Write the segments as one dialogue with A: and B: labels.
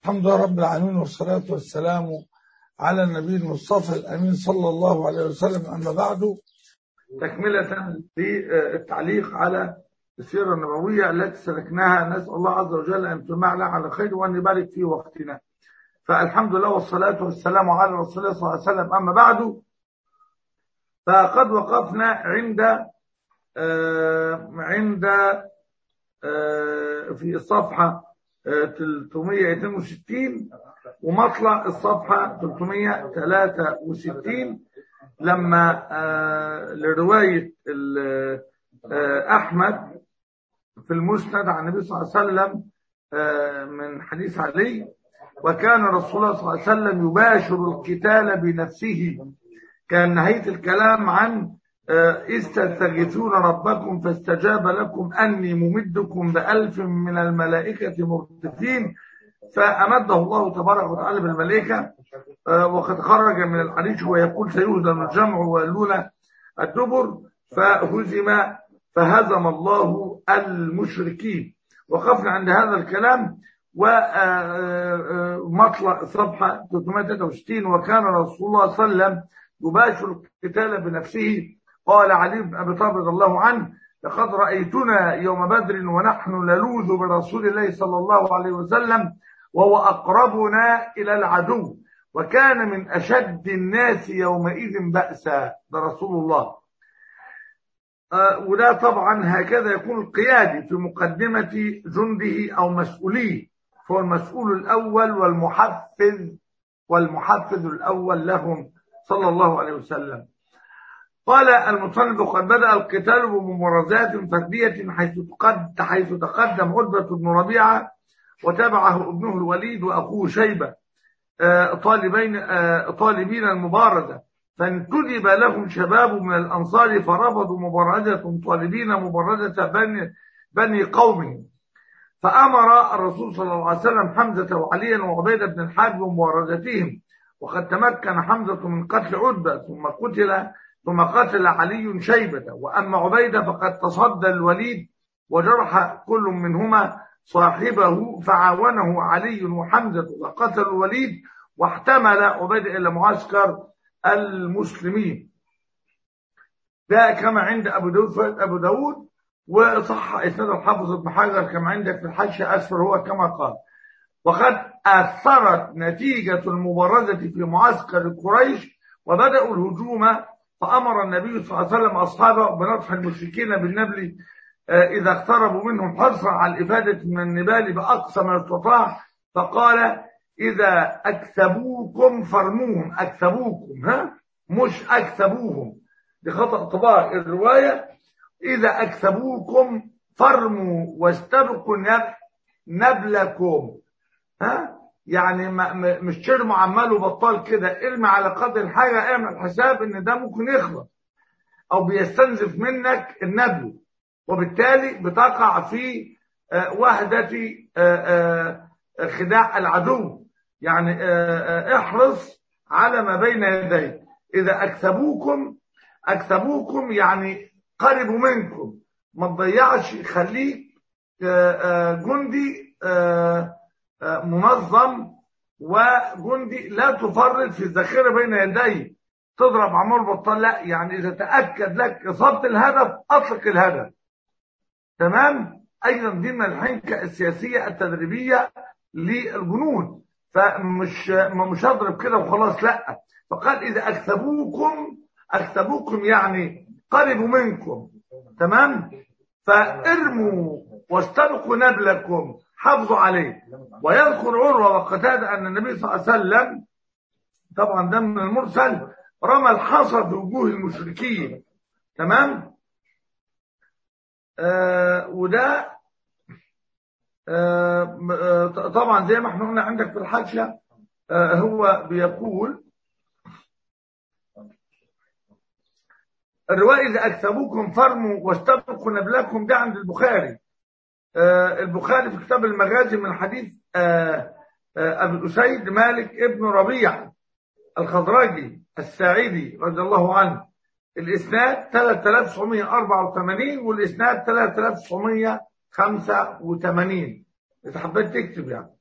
A: الحمد لله رب العالمين، والصلاة والسلام على النبي المصطفى الأمين صلى الله عليه وسلم. أما بعد، تكملة للتعليق على السيرة النبوية التي سلكناها، نسأل الله عز وجل أن تجمعنا على خير وأن يبارك في وقتنا. فالحمد لله والصلاة والسلام على رسول الله صلى الله عليه وسلم. أما بعد، فقد وقفنا عند في الصفحة 362 ومطلع الصفحة 363 لما لرواية أحمد في المسند عن النبي صلى الله عليه وسلم من حديث علي: وكان رسول الله صلى الله عليه وسلم يباشر القتال بنفسه. كان نهاية الكلام عن إذ تستغيثون ربكم فاستجاب لكم أني ممدكم ب1000 من الملائكة مردفين، فأمده الله تبارك وتعالى بالملائكة. وقد خرج من الحديث ويقول سيهزم الجمع ويولون الدبر، فهزم الله المشركين. وقفنا عند هذا الكلام. ومطلع صفحة 363: وكان رسول الله صلى الله عليه وسلم يباشر القتال بنفسه. قال علي بن أبي طالب رضي الله عنه: لقد رأيتنا يوم بدر ونحن نلوذ برسول الله صلى الله عليه وسلم وهو أقربنا إلى العدو، وكان من أشد الناس يومئذ بأسا. ده رسول الله. وده طبعا هكذا يكون القيادي في مقدمة جنده أو مسؤوليه، فهو المسؤول الأول والمحفز الأول لهم صلى الله عليه وسلم. قال المصنف: قد بدأ القتال بمبارزات فردية حيث تقدم عتبة بن ربيعة وتبعه ابنه الوليد وأخوه شيبة طالبين المبارزة، فانتدب لهم شباب من الأنصار فرفضوا مبارزة طالبين مبارزة بني قومهم، فأمر الرسول صلى الله عليه وسلم حمزة وعليا وعبيدة بن الحارث بمبارزتهم. وقد تمكن حمزة من قتل عتبة ثم قتل علي شيبة، وأما عبيدة فقد تصدى الوليد وجرح كل منهما صاحبه، فعاونه علي وحمزة وقتل الوليد، واحتمل عبيدة إلى معسكر المسلمين. ده كما عند أبو داود وصح إسناد الحافظ ابن حجر كما عندك في الحاشية أسفل، هو كما قال: وقد أثرت نتيجة المبارزة في معسكر قريش وبدأوا الهجوم، فأمر النبي صلى الله عليه وسلم أصحابه بنطح المشركين بالنبل إذا اقتربوا منهم، حرصا على الإفادة من النبال بأقصى ما استطاع. فقال: إذا أكسبوكم فرموهم. أكسبوكم، مش أكسبوهم، دي خطأ طباع الرواية. إذا أكسبوكم فرموا واستبقوا نبلكم. يعني مش ترموا عمال وبطال كده، ارمي على قدر الحاجة، اعمل حساب ان ده ممكن يخلص او بيستنزف منك النبل، وبالتالي بتقع في وهدة خداع العدو. يعني احرص على ما بين يديك. إذا أكسبوكم يعني قربوا منكم، ما تضيعش، خليك جندي منظم وجندي، لا تفرط في الذخيره بين يديه تضرب عمال بطال، لا، يعني اذا تاكد لك اصابه الهدف اطلق الهدف. تمام. ايضا دي من الحنكه السياسيه التدريبيه للجنود، فمش هضرب كده وخلاص، لا. فقال: اذا اكسبوكم يعني قربوا منكم، تمام، فارموا واستبقوا نبلكم، حافظوا عليه. ويذكر عروة وقتادة أن النبي صلى الله عليه وسلم، طبعا ده من المرسل، رمى الحصى في وجوه المشركين. تمام. وده طبعا زي ما احنا قلنا عندك في الحاشية، هو بيقول الرواية: إذا أكسبوكم فرموا واستبقوا نبلكم. ده عند البخاري. البخاري في كتاب المغازي من حديث أبي أسيد مالك ابن ربيع الخضرجي الساعدي رضي الله عنه. الإسناد 3984 والإسناد 3985، إذا حبيت تكتب يعني.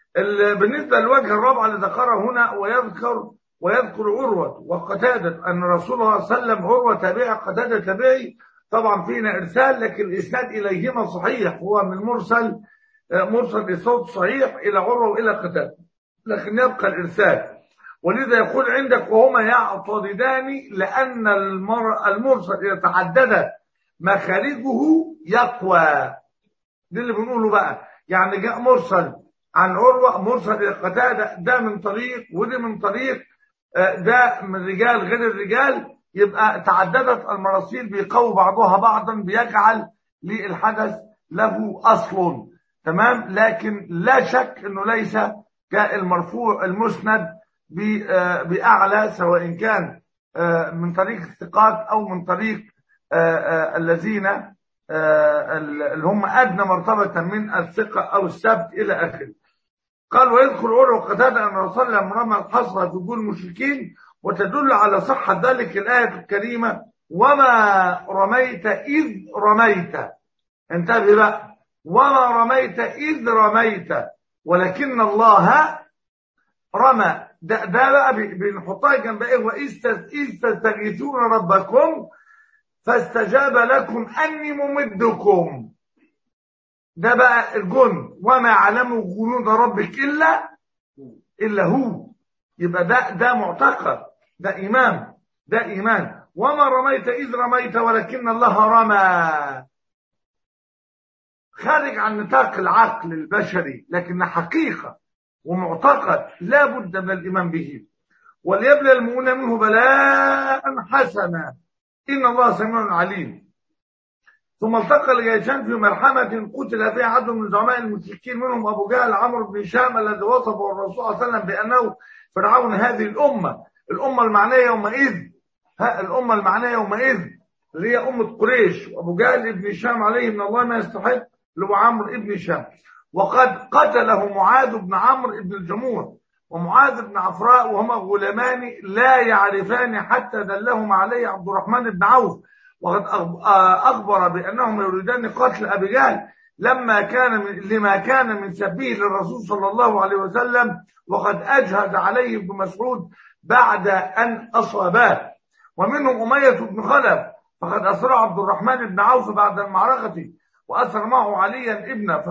A: بالنسبة للوجه الرابع اللي ذكره هنا، ويذكر عروة وقتادة أن رسول الله صلى الله عليه وسلم، عروة تابعي قتادة تابعي، طبعا فينا إرسال لكن الإسناد إليهما صحيح، هو من مرسل بصوت صحيح إلى عروة وإلى قتادة، لكن يبقى الإرسال. ولذا يقول عندك وهما يعتضدان لأن المرسل إذا تعددت مخارجه يقوى. دي اللي بنقوله بقى، يعني جاء مرسل عن عروة، مرسل إلى قتادة، ده من طريق ودي من طريق، ده من رجال غير الرجال، يبقى تعددت المراسيل بيقوي بعضها بعضا، بيجعل للحدث له أصل. تمام. لكن لا شك أنه ليس كالمرفوع المسند بأعلى، سواء كان من طريق الثقات أو من طريق الذين اللي هم أدنى مرتبة من الثقة أو السبت إلى آخره. قال ويذكر عروة قتادة أن الرسول صلى الله عليه وسلم رمى الحصر في وجوه المشركين، وتدل على صحة ذلك الآية الكريمة وما رميت إذ رميت. انتبه بقى، وما رميت إذ رميت ولكن الله رمى. ده بقى بنحطها جنب ايه، وإذ تستغيثون ربكم فاستجاب لكم أني ممدكم. ده بقى الجند، وما يعلم جنود ربك إلا هو. يبقى ده معتقد، ده إيمان. وما رميت إذ رميت ولكن الله رمى، خارج عن نطاق العقل البشري، لكن حقيقة ومعتقد لا بد من الإيمان به. وليبلى المؤمنون منه بلاء حسنا إن الله سميع عليم. ثم التقى الجيشان في ملحمة قتل فيها عدد من زعماء المشركين، منهم أبو جهل عمرو بن هشام الذي وصفه الرسول صلى الله عليه وسلم بأنه فرعون هذه الأمة المعنية يومئذ، الأمة المعنية يومئذ اللي هي أمة قريش، وأبو جهل بن هشام عليه من الله ما يستحق، اللي هو عمرو بن هشام. وقد قتله معاذ بن عمرو بن الجموح ومعاذ بن عفراء، وهما غلامان لا يعرفان حتى دلهما عليه عبد الرحمن بن عوف. وقد أخبر بأنهم يريدان قتل أبي جهل لما كان من سبيه للرسول صلى الله عليه وسلم، وقد أجهز عليه ابن مسعود بعد أن أصاباه. ومنهم أمية بن خلف، فقد أسرع عبد الرحمن بن عوف بعد المعركة، وأسر معه عليا ابنه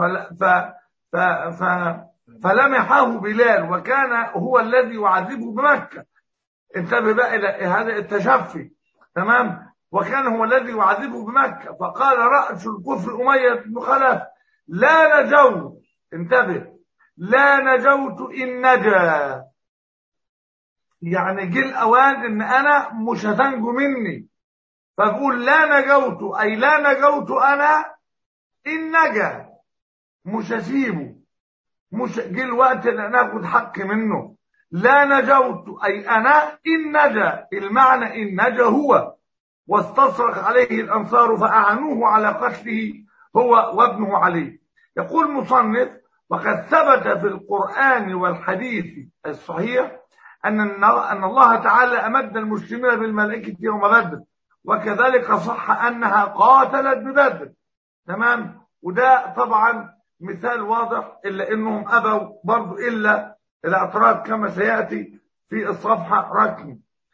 A: فلمحه بلال، وكان هو الذي يعذبه بمكة. انتبه بقى إلى هذا التشفي. تمام. وكان هو الذي يعذبه بمكة، فقال رأس الكفر أمية بن خلف لا نجوت، انتبه، لا نجوت إن نجا، يعني جه الأوان إن أنا مش هتنجو مني، فبقول لا نجوت، أي لا نجوت أنا إن نجا، مش هسيبه، مش جه الوقت ان ناخد حق منه. لا نجوت اي انا ان نجا، المعنى ان نجا هو، واستصرخ عليه الانصار فاعانوه على قتله هو وابنه علي. يقول مصنف وقد ثبت في القرآن والحديث الصحيح ان الله تعالى امد المسلمين بالملائكة يوم بدر، وكذلك صح انها قاتلت ببدر. تمام. وده طبعا مثال واضح، إلا إنهم أبوا برضو إلا الاعتراض كما سيأتي في الصفحة رقم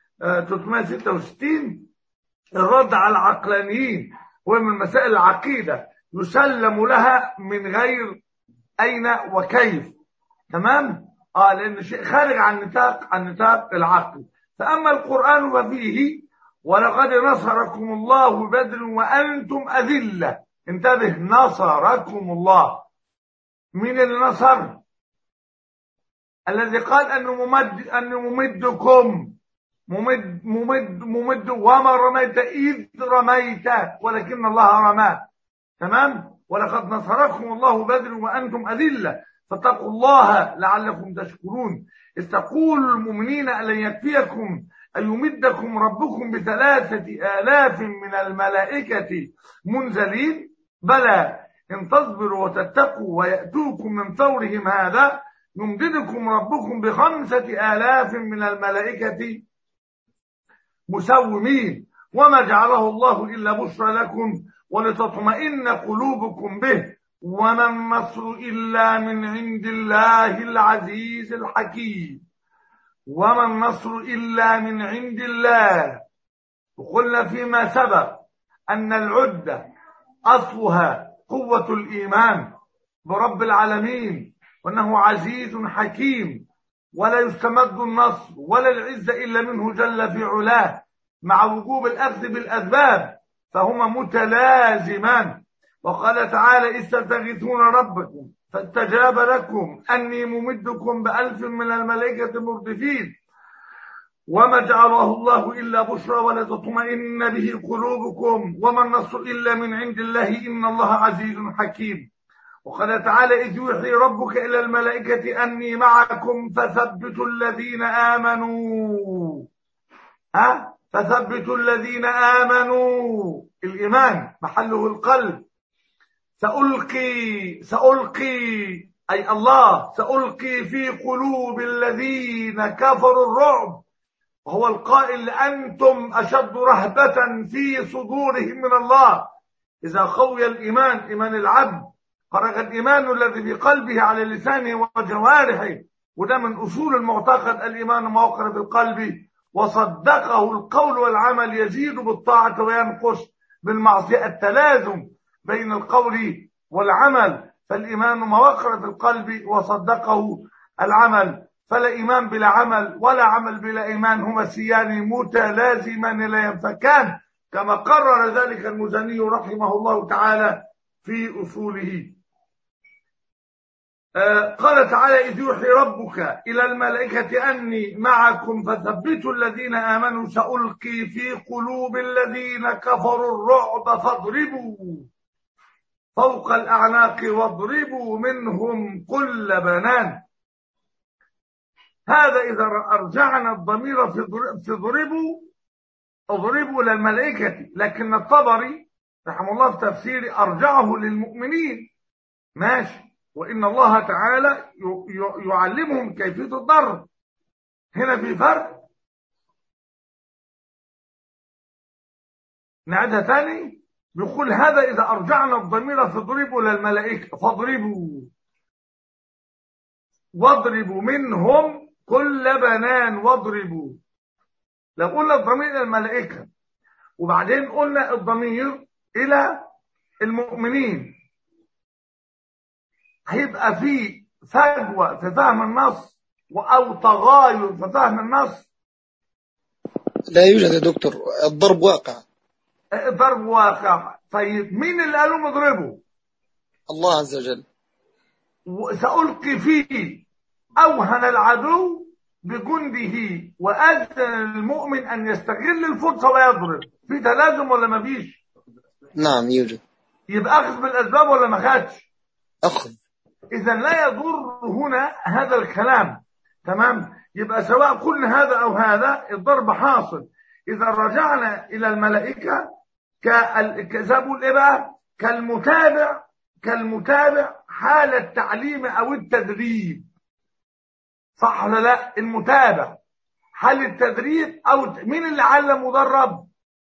A: 366. الرد على العقلانيين هو من مسائل العقيدة يسلم لها من غير أين وكيف. تمام. لأن شيء خارج عن نطاق العقل. فأما القرآن ففيه ولقد نصركم الله بدر وأنتم أذلة. انتبه، نصركم الله. مين اللي نصر؟ الذي قال أنه ممدكم، ممد وما رميت إذ رميت ولكن الله رمى. تمام. ولقد نصركم الله بدر وأنتم أذلة فاتقوا الله لعلكم تشكرون. إذ تقول المؤمنين ألن يكفيكم أن يمدكم ربكم ب3,000 من الملائكة منزلين؟ بلى إن تصبروا وتتقوا ويأتوكم من فورهم هذا يمددكم ربكم ب5,000 من الملائكة مسومين. وما جعله الله إلا بشرى لكم ولتطمئن قلوبكم به وما النصر إلا من عند الله العزيز الحكيم. وما النصر إلا من عند الله. وقلنا فيما سبق أن العدة أصلها قوة الإيمان برب العالمين، وأنه عزيز حكيم، ولا يستمد النصر ولا العزة إلا منه جل في علاه، مع وجوب الأخذ بالأسباب، فهما متلازمان. وقال تعالى: استستغيثون ربكم فاستجاب لكم أني ممدكم بألف من الملائكة مردفين وما جعله الله إلا بشرى ولتطمئن به قلوبكم وما النصر إلا من عند الله إن الله عزيز حكيم. وقال تعالى: إذ يوحي ربك إلى الملائكة أني معكم فثبتوا الذين آمنوا. فثبتوا الذين آمنوا، الإيمان محله القلب. سألقي أي الله سألقي في قلوب الذين كفروا الرعب، وهو القائل: أنتم أشد رهبة في صدورهم من الله. إذا قوي الإيمان، إيمان العبد، خرج الإيمان الذي في قلبه على لسانه وجوارحه، وده من أصول المعتقد. الإيمان ما وقر في القلب وصدقه القول والعمل، يزيد بالطاعة وينقص بالمعصية. التلازم بين القول والعمل، فالإيمان ما وقر في القلب وصدقه العمل، فلا إيمان بلا عمل ولا عمل بلا إيمان، هما سيان متلازمان لا ينفكان، كما قرر ذلك المزني رحمه الله تعالى في أصوله. قال تعالى: إذ يوحي ربك إلى الملائكة أني معكم فثبتوا الذين آمنوا سألقي في قلوب الذين كفروا الرعب فاضربوا فوق الأعناق واضربوا منهم كل بنان. هذا إذا أرجعنا الضمير في اضربوا للملائكة، لكن الطبري رحمه الله في تفسيره أرجعه للمؤمنين. ماشي، وإن الله تعالى يعلمهم كيفية الضرب. هنا في فرق. نعيدها تاني. بيقول: هذا إذا أرجعنا الضمير في اضربوا للملائكة فاضربوا واضربوا منهم كل بنان واضربوا. لو قلنا الضمير إلى الملائكة وبعدين قلنا الضمير إلى المؤمنين، هيبقى في فجوة في فهم النص أو تغاير في فهم النص.
B: لا يوجد يا دكتور، الضرب واقع.
A: الضرب واقع. طيب مين اللي قالوا اضربوا؟
B: الله عز وجل.
A: سألقي فيه أوهن العدو بجنده وأذن المؤمن أن يستغل الفرصة ويضرب. في تلازم ولا ما فيش؟
B: نعم يوجد.
A: يبقى أخذ بالأسباب ولا ما خدش؟
B: أخذ.
A: إذا لا يضر هنا هذا الكلام. تمام؟ يبقى سواء قلنا هذا أو هذا الضرب حاصل. إذا رجعنا إلى الملائكة كذبوا إيه بقى؟ كالمتابع حال التعليم أو التدريب. صح ولا لا؟ المتابع حال التدريب، أو مين اللي علم مدرب؟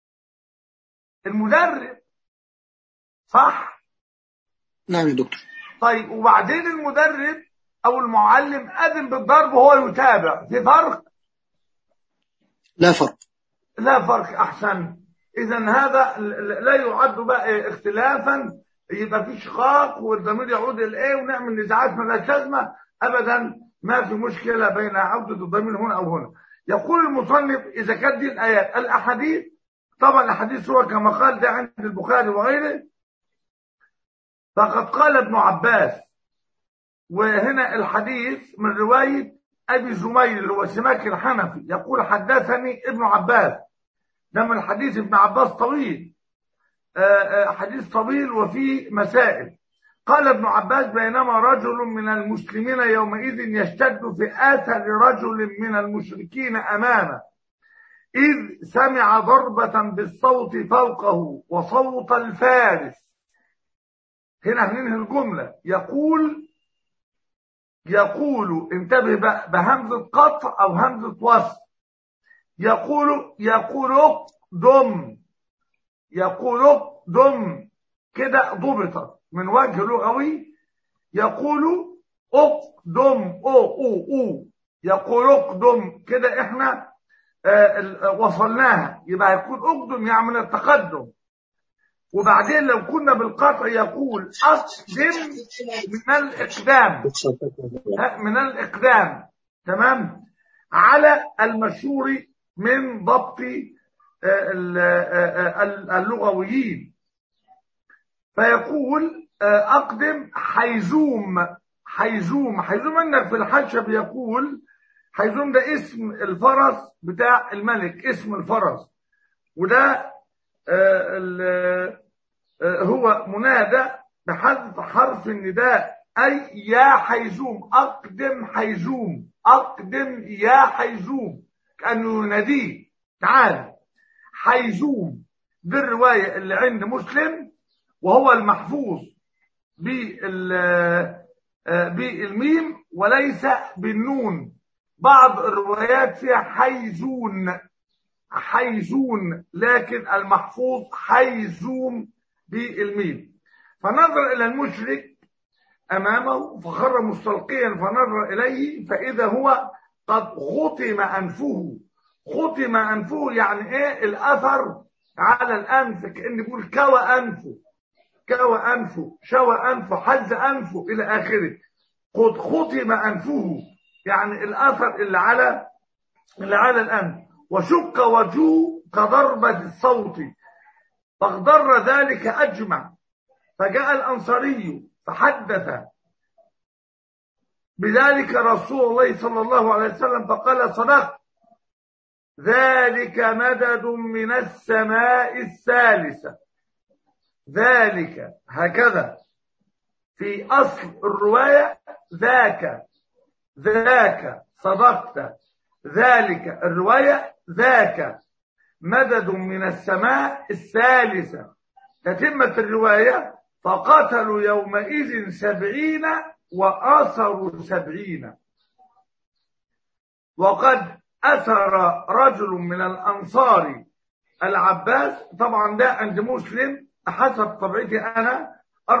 A: المدرب. صح؟
B: نعم يا دكتور.
A: طيب وبعدين المدرب أو المعلم أذن بالضرب وهو يتابع، في فرق؟
B: لا فرق.
A: لا فرق. أحسن. إذا هذا لا يعد بقى اختلافا، يبقى في شقاق والضمير يعود الإيه ونعمل نزاعات مالهاش لازمة أبدا. ما في مشكلة بين عودة الضمير هنا أو هنا. يقول المصنف: إذا كانت دي الآيات الأحاديث، طبعا الأحاديث هو كما قال ده عند البخاري وغيره، فقد قال ابن عباس، وهنا الحديث من رواية أبي زميل اللي هو سماك الحنفي، يقول: حدثني ابن عباس. ده من حديث ابن عباس طويل، حديث طويل وفيه مسائل. قال ابن عباس: بينما رجل من المسلمين يومئذ يشتد في آثر رجل من المشركين أمامه، إذ سمع ضربة بالصوت فوقه وصوت الفارس. هنا هننهي الجملة. يقول انتبه بهمزة قطع أو همزة وصل. يقول دم كده ضبطت من وجه لغوي. يقول اقدم او يقول اقدم، كده احنا وصلناها. يبقى هيكون اقدم يعني من التقدم. وبعدين لو كنا بالقطع يقول اقدم من الاقدام، من الاقدام. تمام. على المشهور من ضبط اللغويين. فيقول اقدم حيزوم. حيزوم انك في الحاشيه بيقول حيزوم ده اسم الفرس بتاع الملك، اسم الفرس. وده هو منادى بحذف حرف النداء، اي يا حيزوم، اقدم حيزوم، اقدم يا حيزوم، كانه يناديه تعال حيزوم. دي الروايه اللي عند مسلم، وهو المحفوظ بالميم وليس بالنون. بعض الروايات فيها حيزون، حيزون، لكن المحفوظ حيزوم بالميم. فنظر إلى المشرك أمامه فخر مستلقيا، فنظر إليه فإذا هو قد خطم أنفه. خطم أنفه يعني إيه؟ الأثر على الأنف، كأن بيقول كوى أنفه، كوى أنفه، شوى أنفه، حز أنفه إلى آخره. قد خطم أنفه يعني الأثر اللي على الأنف. وشق وجهه كضربة الصوت فاخضر ذلك أجمع. فجاء الأنصاري فحدث بذلك رسول الله صلى الله عليه وسلم فقال صدقت، ذلك مدد من السماء الثالثة. ذلك هكذا في أصل الرواية، ذاك صدقت، ذلك الرواية ذاك مدد من السماء الثالثة. تتمة الرواية فقتلوا يومئذ 70 وآثروا 70. وقد أثر رجل من الأنصار العباس، طبعا ده عند مسلم حسب طبيعتي أنا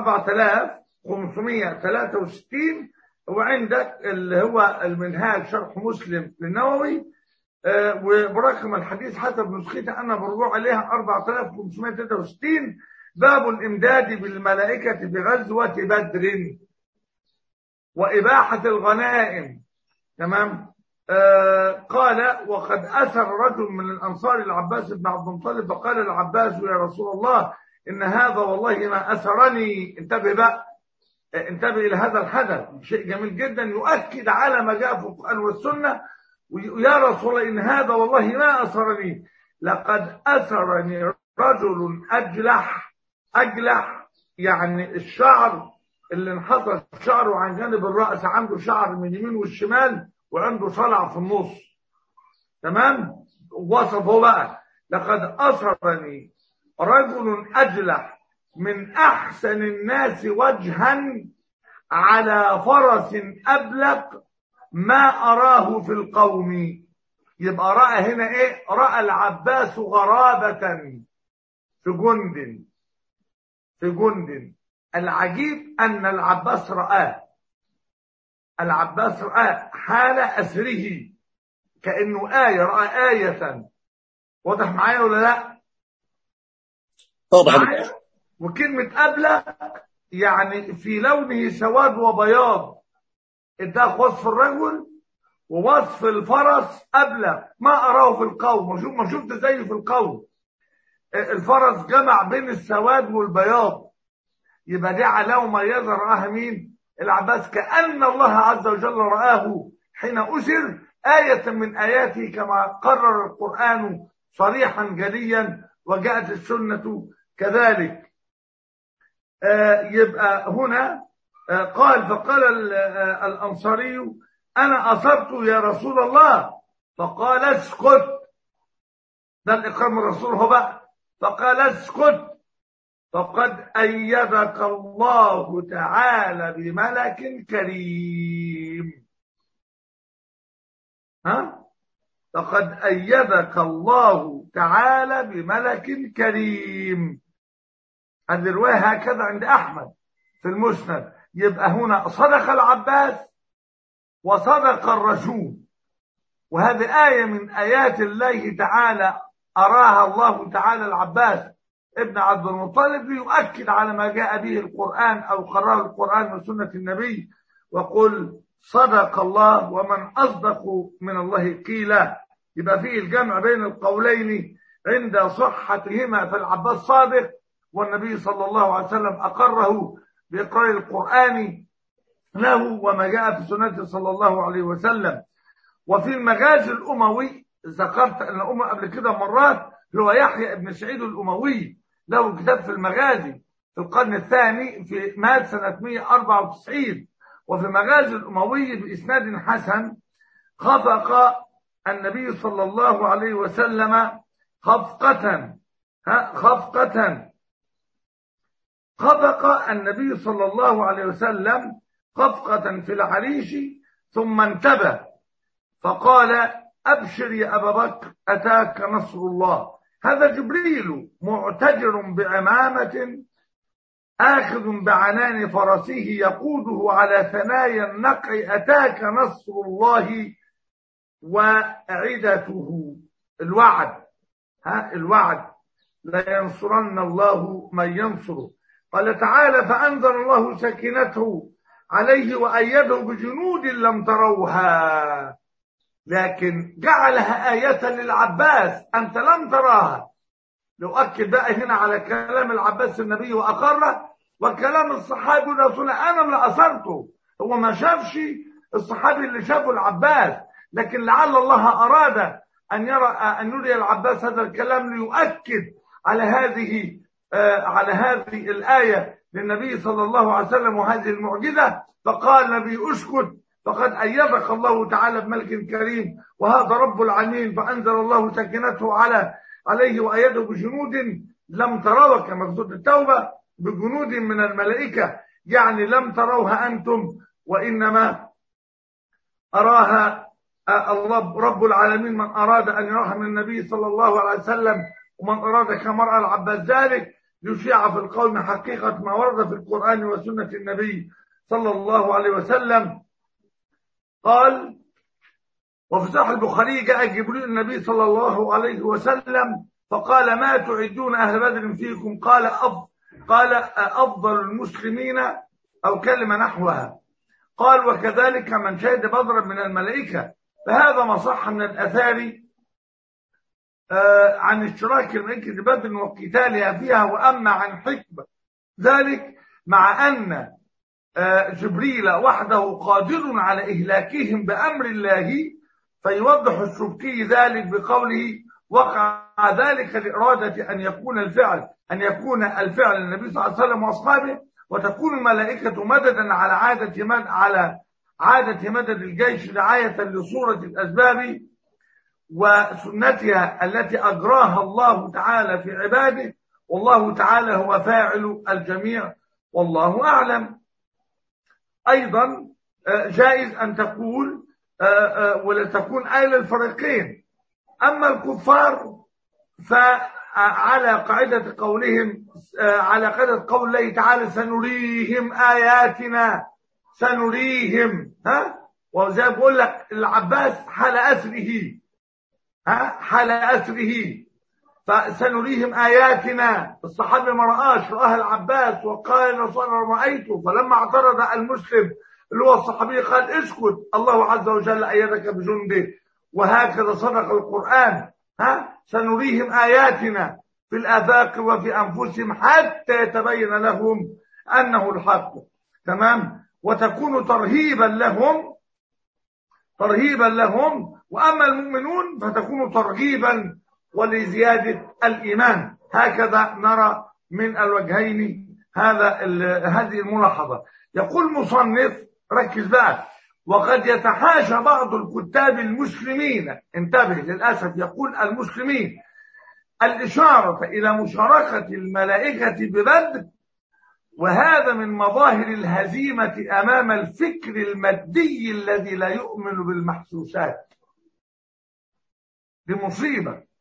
A: 4563، وعندك اللي هو المنهاج شرح مسلم للنووي وبرقم الحديث حسب نسختي أنا برجوع عليها 4563. باب الإمداد بالملائكة بغزوة بدر وإباحة الغنائم. تمام. قال وقد أثر رجل من الأنصار العباس بن عبد المطلب فقال العباس يا رسول الله إن هذا والله ما أثرني. انتبه بقى، انتبه إلى هذا الحدث، شيء جميل جدا يؤكد على ما جاء في القرآن والسنة. ويا رسول الله إن هذا والله ما أثرني، لقد أثرني رجل أجلح يعني الشعر اللي انحصر شعره عن جانب الرأس، عنده شعر من اليمين والشمال وعنده صلع في النص. تمام. وصفه بقى لقد أثرني رجل أجلح من أحسن الناس وجها على فرس أبلق ما أراه في القوم. يبقى رأى هنا إيه؟ رأى العباس غرابة في جند. العجيب أن العباس رآه حال أسره كأنه رأى آية. واضح معايا ولا لا؟
B: طبعا.
A: وكلمة أبلق يعني في لونه سواد وبياض. اداك وصف الرجل ووصف الفرس أبلق ما أراه في القوم. ما شفت زيه في القوم. الفرس جمع بين السواد والبياض، يبقى دي علامة مميزة رآها مين؟ العباس. كأن الله عز وجل رآه حين أسر آية من آياته كما قرر القرآن صريحا جليا وجاءت السنة كذلك. يبقى هنا قال فقال الأنصاري أنا أصبت يا رسول الله. فقال اسكت. ده الإقرار من الرسول هو بقى. فقال اسكت فقد أيدك الله تعالى بملك كريم. فقد أيدك الله تعالى بملك كريم. هذه الرواية هكذا عند أحمد في المسند. يبقى هنا صدق العباس وصدق الرسول، وهذه آية من آيات الله تعالى أراها الله تعالى العباس ابن عبد المطلب ليؤكد على ما جاء به القرآن أو قرأه القرآن وسنة النبي، وقل صدق الله ومن أصدق من الله قيلا. يبقى فيه الجمع بين القولين عند صحتهما، فالعباس صادق والنبي صلى الله عليه وسلم أقره بإقرار القرآن له وما جاء في سنته صلى الله عليه وسلم. وفي المغازي الأموي ذكرت أن الأمة قبل كده مرات، هو يحيى بن سعيد الأموي له كتاب في المغازي في القرن الثاني، في مات سنة 194. وفي مغازي الأموي بإسناد حسن خفق النبي صلى الله عليه وسلم خفقة خفق النبي صلى الله عليه وسلم خفقة في العريش ثم انتبه فقال أبشر يا أبا بكر أتاك نصر الله. هذا جبريل معتجر بعمامة آخذ بعنان فرسه يقوده على ثنايا النقع أتاك نصر الله وعدته. الوعد، الوعد لا ينصرن الله من ينصره. قال تعالى فأنزل الله سكينته عليه وأيده بجنود لم تروها، لكن جعلها آية للعباس أنت لم تراها. لو أكد بقى هنا على كلام العباس النبي وأقره، وكلام الصحابي الرسول أنا اللي أثرته، هو ما شافش الصحابي اللي شافه العباس، لكن لعل الله أراد أن يري العباس هذا الكلام ليؤكد على هذه الآية للنبي صلى الله عليه وسلم وهذه المعجزة. فقال النبي اسكت فقد أيدك الله تعالى بملك كريم وهذا رب العالمين، فأنزل الله سكينته عليه وأيده بجنود لم تروها كما في سورة التوبة، بجنود من الملائكة، يعني لم تروها أنتم وإنما أراها الله رب العالمين. من أراد أن يراها من النبي صلى الله عليه وسلم ومن أراد كما رأى العباس ذلك يشيع في القوم حقيقة ما ورد في القرآن وسنة النبي صلى الله عليه وسلم. قال وفي صحيح البخاري جاء جبريل النبي صلى الله عليه وسلم فقال ما تعدون أهل بدر فيكم؟ قال أفضل المسلمين أو كلمة نحوها. قال وكذلك من شهد بدرا من الملائكة. فهذا ما صح من الأثار عن اشتراك الملائكة بدر وقتالها فيها. وأما عن حكمة ذلك مع أن جبريل وحده قادر على إهلاكهم بأمر الله، فيوضح السبكي ذلك بقوله وقع ذلك لإرادة أن يكون الفعل النبي صلى الله عليه وسلم وأصحابه، وتكون الملائكة مددا على عادة مدد الجيش رعاية لصورة الأسباب وسنتها التي أجراها الله تعالى في عباده، والله تعالى هو فاعل الجميع والله أعلم. أيضا جائز أن تقول ولا تكون آية للفريقين. أما الكفار فعلى قاعدة قولهم على قاعدة قول الله تعالى سنريهم آياتنا سنريهم وزي بقول لك العباس حال أسره فسنريهم آياتنا. الصحابي ما رآش، رآها العباس وقال الرسول رأيته. فلما اعترض المسلم اللي هو الصحابي قال اسكت الله عز وجل أيدك بجنده. وهكذا صدق القرآن سنريهم آياتنا في الآفاق وفي أنفسهم حتى يتبين لهم أنه الحق. تمام. وتكون ترهيبا لهم. وأما المؤمنون فتكون ترغيبا ولزيادة الإيمان. هكذا نرى من الوجهين هذه الملاحظة. يقول مصنف ركز بقى وقد يتحاشى بعض الكتاب المسلمين، انتبه للأسف يقول المسلمين، الإشارة إلى مشاركة الملائكة ببدر، وهذا من مظاهر الهزيمة أمام الفكر المادي الذي لا يؤمن بالمحسوسات. دي مصيبة.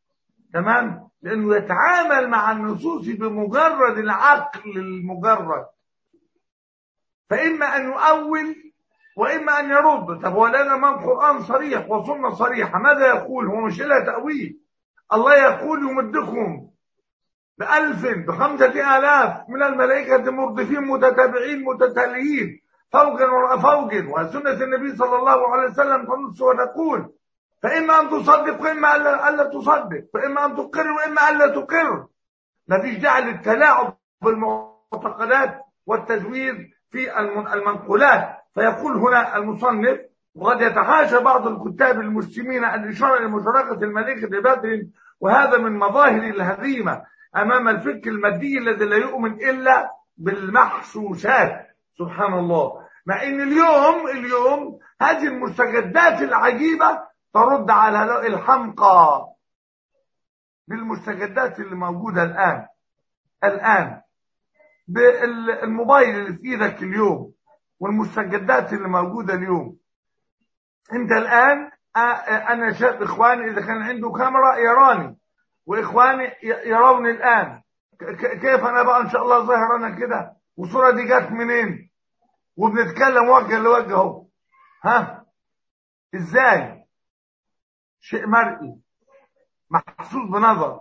A: تمام، لانه يتعامل مع النصوص بمجرد العقل المجرد، فاما ان يؤول واما ان يرد. طب هو لنا امام قران صريح وسنه صريحه، ماذا يقول؟ هو مش لها تاويل. الله يقول يمدكم ب1000 ب5000 من الملائكه مردفين متتابعين متتاليين فوجا وراء فوج، وسنه النبي صلى الله عليه وسلم تنص وتقول. فاما ان تصدق واما الا تصدق، فاما ان تقر واما الا تقر. مفيش داعي للتلاعب بالمعتقدات والتزوير في المنقولات. فيقول هنا المصنف: وقد يتحاشى بعض الكتاب المسلمين الإشارة إلى مشاركة الملائكة ببدر، وهذا من مظاهر الهزيمة أمام الفكر المادي الذي لا يؤمن إلا بالمحسوسات. سبحان الله. مع إن اليوم هذه المستجدات العجيبة ترد على الحمقى بالمستجدات اللي موجودة الآن بالموبايل اللي في إيدك اليوم والمستجدات اللي موجودة اليوم. انت الان انا شايف اخواني اذا كان عنده كاميرا يراني، واخواني يروني الان. كيف انا بقى ان شاء الله ظاهر انا كده، والصوره دي جت منين، وبنتكلم وجه لوجه اهو. ها ازاي؟ شيء مرئي محسوس بنظر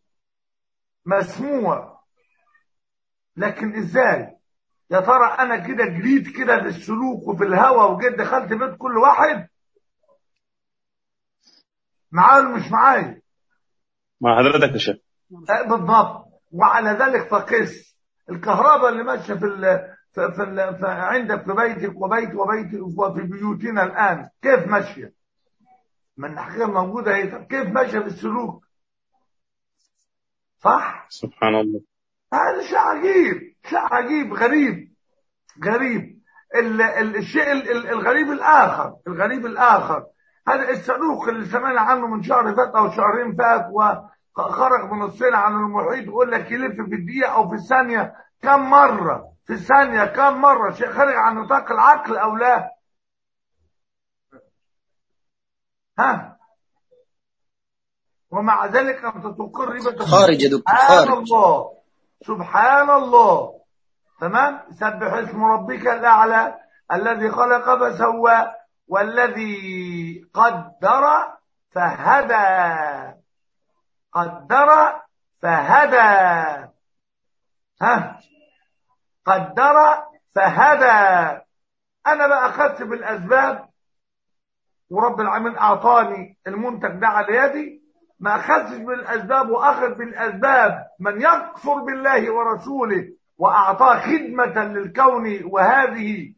A: مسموع، لكن ازاي؟ يا ترى انا كده جريت كده في السلوك وفي الهوى وجيت دخلت بيت كل واحد معايا ولا مش معايا؟
C: مع حضرتك يا شيخ.
A: بالضبط. وعلى ذلك فقس الكهرباء اللي ماشيه في عندك في بيتك وبيتي وفي بيوتنا الان كيف ماشيه؟ من الحقيقه موجوده اهي. كيف ماشيه في السلوك؟ صح؟
C: سبحان الله.
A: هذا شيء عجيب، شيء عجيب غريب. الشيء الغريب الاخر هذا الصاروخ اللي سمعنا عنه من شهر فات او شهرين فات، وخرج من الصين عن المحيط، يقول لك يلف في الدقيقه او في الثانيه كم مره، في الثانيه كم مره. شيء خارج عن نطاق العقل او لا؟ ها؟ ومع ذلك انت تقر
B: خارج يا دكتور، خارج.
A: سبحان الله. تمام. سبح اسم ربك الاعلى الذي خلق فسوى والذي قدر فهدى. قدر فهدى. انا بقى اخذت بالاسباب ورب العالمين اعطاني المنتج ده على يدي. ما اخذتش بالاسباب واخذ بالاسباب من يكفر بالله ورسوله واعطاه خدمة للكون، وهذه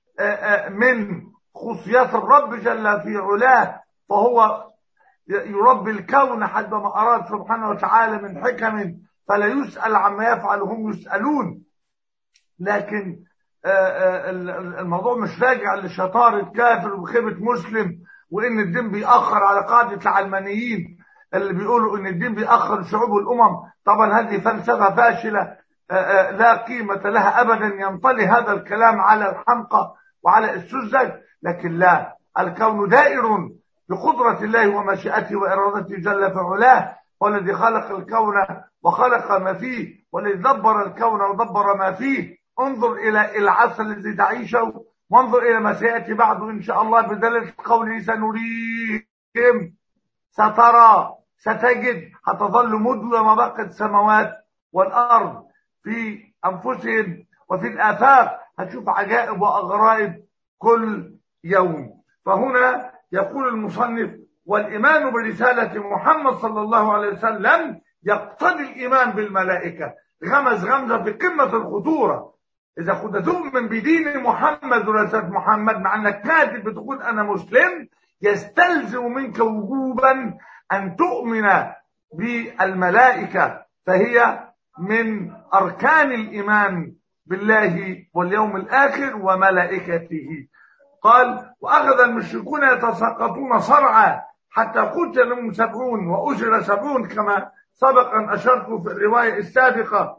A: من خصوصيات الرب جل في علاه، فهو يربي الكون حسب ما أراد سبحانه وتعالى من حكم، فلا يسأل عما يفعل هم يسألون. لكن الموضوع مش راجع لشطارة كافر وخيبة مسلم، وإن الدين بيأخر على قاعدة العلمانيين اللي بيقولوا إن الدين بيأخر الشعوب والأمم. طبعا هذه فلسفة فاشلة لا قيمة لها أبدا. ينطلي هذا الكلام على الحمقى وعلى السذج، لكن لا، الكون دائر بقدرة الله ومشيئته وإرادته جل في علاه. والذي خلق الكون وخلق ما فيه، والذي دبر الكون ودبر ما فيه. انظر إلى العصر الذي تعيشه، وانظر إلى ما سيأتي بعده إن شاء الله بدلالة قوله سنريهم. سترى، ستجد، هتظل مدة ما بقت السماوات والأرض في أنفسهم وفي الآفاق. هتشوف عجائب وأغرائب كل يوم. فهنا يقول المصنف: والإيمان برسالة محمد صلى الله عليه وسلم يقتضي الإيمان بالملائكة. غمز غمزة في قمة الخطورة. إذا كنت تؤمن بدين محمد ورسالة محمد مع أنك كاتب بتقول أنا مسلم، يستلزم منك وجوبا أن تؤمن بالملائكة، فهي من أركان الإيمان بالله واليوم الآخر وملائكته. قال: وأخذ المشركون يتساقطون صرعا حتى قتل منهم 70 وأجر 70 كما سبق أن أشرت في الرواية السابقة.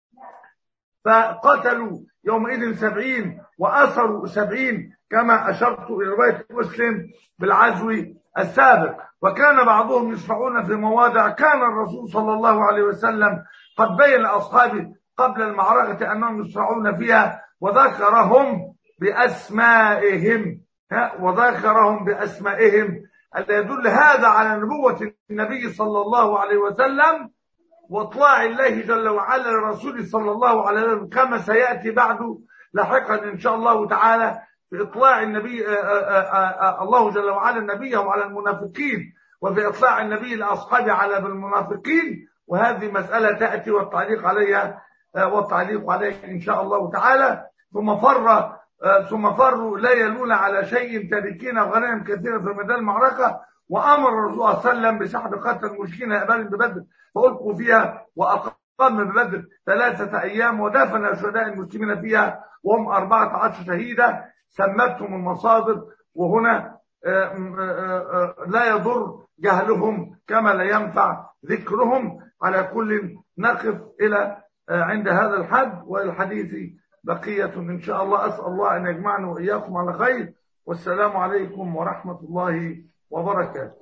A: فقتلوا يومئذ 70 وأسروا 70 كما أشرت إلى رواية مسلم بالعزو السابق. وكان بعضهم يشفعون في مواضع كان الرسول صلى الله عليه وسلم قد بين لأصحابه قبل المعركة أنهم يشفعون فيها، وذكرهم بأسمائهم. وذكرهم بأسمائهم، الذي يدل هذا على نبوة النبي صلى الله عليه وسلم واطلاع الله جل وعلا لرسوله صلى الله عليه وسلم، كما سيأتي بعد لاحقا إن شاء الله تعالى في إطلاع النبي الله جل وعلا نبيه على المنافقين، وفي إطلاع النبي لأصحابه على المنافقين. وهذه مسألة تأتي والتعليق عليها إن شاء الله تعالى. ثم فروا لا يلون على شيء تاركين غنائم كثيرة في ميدان المعركة. وأمر الرسول صلى الله عليه وسلم بسحب قتل المشركين أبان ببدر فألقوا فيها، وأقام ببدر 3 أيام، ودفن شهداء المسلمين فيها وهم 14 شهيدا سمتهم المصادر. وهنا لا يضر جهلهم كما لا ينفع ذكرهم. على كل نقف إلى عند هذا الحد، والحديث بقية إن شاء الله. أسأل الله أن يجمعنا وإياكم على خير، والسلام عليكم ورحمة الله وبركاته.